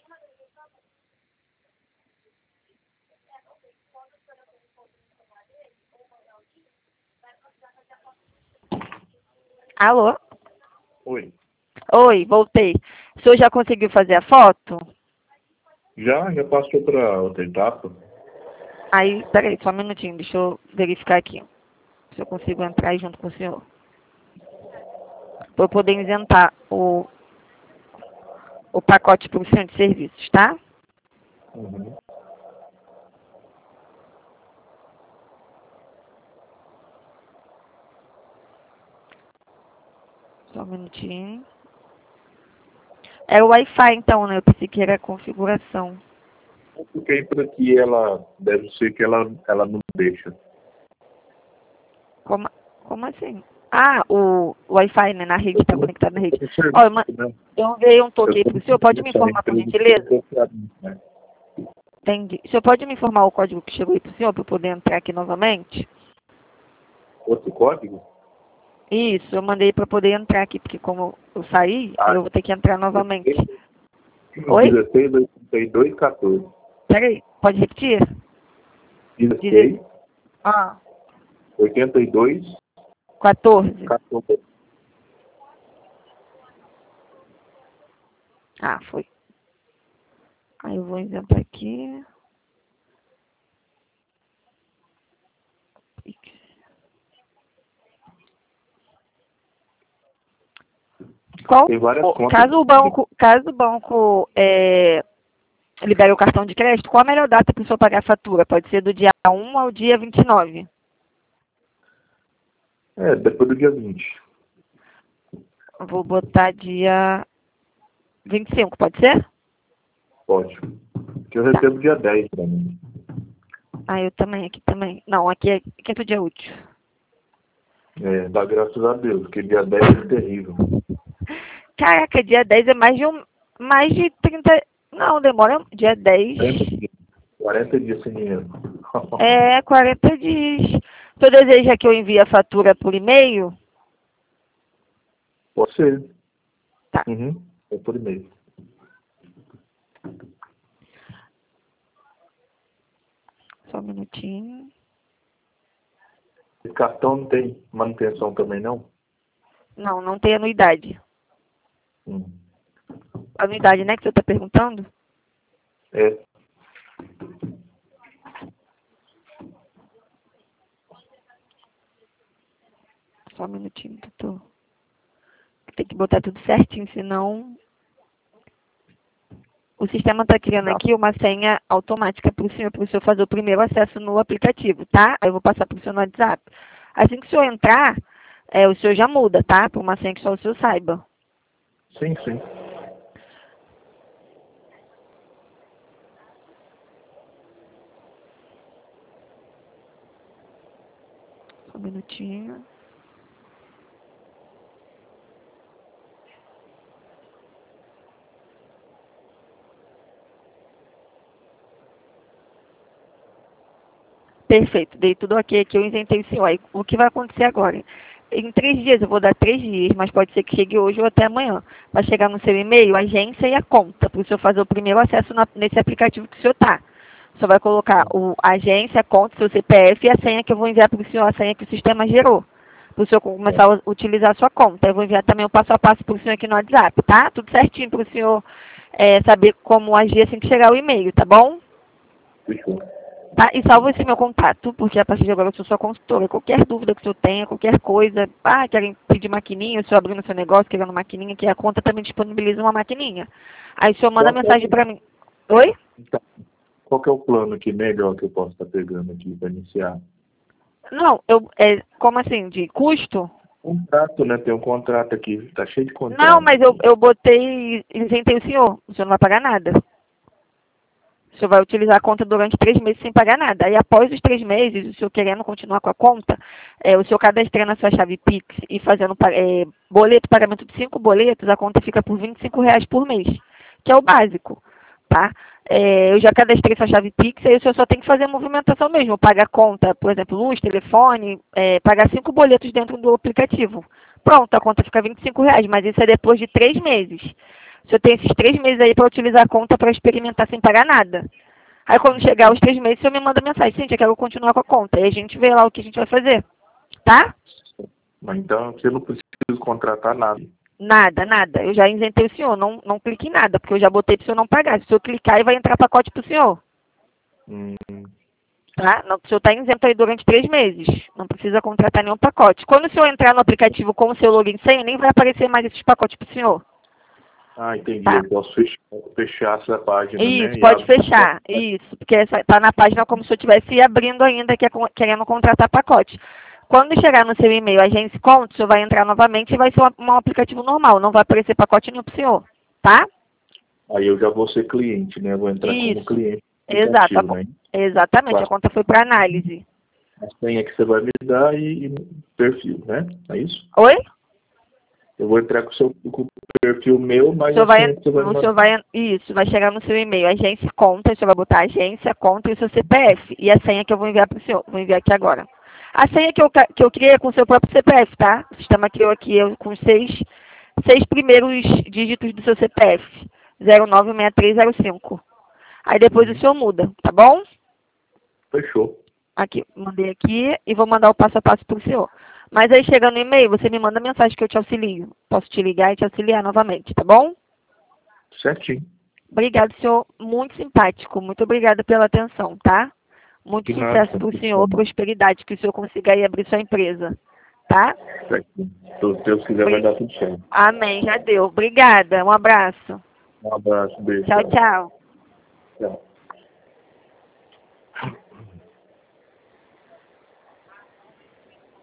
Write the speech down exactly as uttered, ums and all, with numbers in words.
Alô? Oi. Oi, voltei. O senhor já conseguiu fazer a foto? Já, já passou para outra etapa. Aí, peraí, só um minutinho, deixa eu verificar aqui. Se eu consigo entrar aí junto com o senhor. Para eu poder isentar o, o pacote para o senhor de serviços, tá? Uhum. Só um minutinho. É o Wi-Fi, então, né? Eu pensei que era a configuração. Porque por aqui ela deve ser que ela, ela não deixa. Como, como assim? Ah, o Wi-Fi, né? Na rede, está conectado na rede. Ó, eu, ma- eu enviei um toque aí para o senhor. Pode me informar, por gentileza? Entendi. O senhor pode me informar o código que chegou aí para o senhor, para eu poder entrar aqui novamente? Outro código? Isso, eu mandei para poder entrar aqui, porque como eu saí, aí eu vou ter que entrar novamente. Oi? dezesseis, oitenta e dois, quatorze. Peraí, pode repetir? dezesseis, Ah, oitenta e dois, quatorze. quatorze. Ah, foi. Aí eu vou isentar aqui. Qual, Tem várias o- contas. caso o banco, caso o banco é, libere o cartão de crédito, qual a melhor data para o senhor pagar a fatura? Pode ser do dia um ao dia vinte e nove. É, depois do dia vinte. Eu vou botar dia vinte e cinco, pode ser? Pode. Que eu recebo dia dez pra mim. Ah, eu também, aqui também. Não, aqui é quinto dia útil. É, dá graças a Deus, porque dia dez é terrível. Caraca, dia dez é mais de um, mais de trinta. Não, demora dia dez. quarenta dias. quarenta dias sem dinheiro. É, quarenta dias. O senhor deseja que eu envie a fatura por e-mail? Pode ser. Tá. Uhum. É por e-mail. Só um minutinho. Esse cartão não tem manutenção também, não? Não, não tem anuidade. Hum. Anuidade, né, que você está perguntando? É. Só um minutinho, doutor. Tem que botar tudo certinho, senão o sistema está criando Tá. aqui uma senha automática para o senhor, para o senhor fazer o primeiro acesso no aplicativo, tá? Aí eu vou passar para o senhor no WhatsApp. Assim que o senhor entrar, é, o senhor já muda, tá? Para uma senha que só o senhor saiba. Sim, sim. Só um minutinho. Perfeito, dei tudo ok aqui, eu isentei o senhor. Aí, o que vai acontecer agora? Em três dias, eu vou dar três dias, mas pode ser que chegue hoje ou até amanhã. Vai chegar no seu e-mail a agência e a conta, para o senhor fazer o primeiro acesso na, nesse aplicativo que o senhor está. O senhor vai colocar o, a agência, a conta, seu C P F e a senha que eu vou enviar para o senhor, a senha que o sistema gerou. Para o senhor começar a utilizar a sua conta. Eu vou enviar também o passo a passo para o senhor aqui no WhatsApp, tá? Tudo certinho para o senhor é, saber como agir assim que chegar o e-mail, tá bom? Fechou. Tá? E salva esse meu contato, porque a partir de agora eu sou sua consultora. Qualquer dúvida que o senhor tenha, qualquer coisa, ah, querem pedir maquininha, o senhor abrindo seu negócio, querendo maquininha, que a conta também disponibiliza uma maquininha. Aí o senhor manda Qual mensagem é? pra mim. Oi? Então, qual que é o plano aqui melhor que eu posso estar pegando aqui para iniciar? Não, eu, é, como assim, de custo? Contrato, né? Tem um contrato aqui. Tá cheio de contrato. Não, mas eu, aqui. eu botei, isentei o senhor. O senhor não vai pagar nada. O senhor vai utilizar a conta durante três meses sem pagar nada. Aí, após os três meses, o senhor querendo continuar com a conta, é, o senhor cadastrando a sua chave Pix e fazendo é, boleto, pagamento de cinco boletos, a conta fica por vinte e cinco reais por mês, que é o básico, tá? É, eu já cadastrei sua chave Pix, aí o senhor só tem que fazer a movimentação mesmo, pagar conta, por exemplo, luz, telefone, é, pagar cinco boletos dentro do aplicativo. Pronto, a conta fica vinte e cinco reais, mas isso é depois de três meses. O senhor tem esses três meses aí para utilizar a conta para experimentar sem pagar nada. Aí quando chegar os três meses, o senhor me manda mensagem. Cíntia, quero continuar com a conta. Aí a gente vê lá o que a gente vai fazer. Tá? Mas então você não precisa contratar nada. Nada, nada. Eu já isentei o senhor. Não, não clique em nada, porque eu já botei para o senhor não pagar. Se o senhor clicar, aí vai entrar pacote para o senhor. Hum. Tá? O senhor está isento aí durante três meses. Não precisa contratar nenhum pacote. Quando o senhor entrar no aplicativo com o seu login e senha, nem vai aparecer mais esses pacotes para o senhor. Ah, entendi. Tá. Eu posso fechar, fechar essa página, Isso, né? pode E fechar. Isso, porque está na página como se eu estivesse abrindo ainda, que é com- querendo contratar pacote. Quando chegar no seu e-mail, agência conta, o senhor vai entrar novamente e vai ser um, um aplicativo normal. Não vai aparecer pacote nenhum para o senhor. Tá? Aí eu já vou ser cliente, né? Eu vou entrar Isso. como cliente. Exato. A, aplicativo, né? exatamente. A conta foi para análise. A senha que você vai me dar e, e perfil, né? É isso? Oi? Eu vou entrar com o seu com o perfil meu, mas O senhor a vai, senha que você vai me o senhor mandar. vai, isso, vai chegar no seu e-mail, agência conta, o senhor vai botar agência, conta e o seu C P F. E a senha que eu vou enviar para o senhor, vou enviar aqui agora. A senha que eu, ca- que eu criei é com o seu próprio C P F, tá? O sistema criou aqui eu, com os seis, seis primeiros dígitos do seu C P F. zero nove seis três zero cinco. Aí depois o Uhum. senhor muda, tá bom? Fechou. Aqui, mandei aqui e vou mandar o passo a passo para o senhor. Mas aí chegando no e-mail, você me manda mensagem que eu te auxilio. Posso te ligar e te auxiliar novamente, tá bom? Certinho. Obrigado, senhor. Muito simpático. Muito obrigada pela atenção, tá? Muito De nada, sucesso para o Francisco. senhor, prosperidade, que o senhor consiga aí abrir sua empresa, tá? Certinho. Se Deus quiser, vai dar tudo certo. Amém, já deu. Obrigada. Um abraço. Um abraço, beijo. Tchau, tchau. Tchau.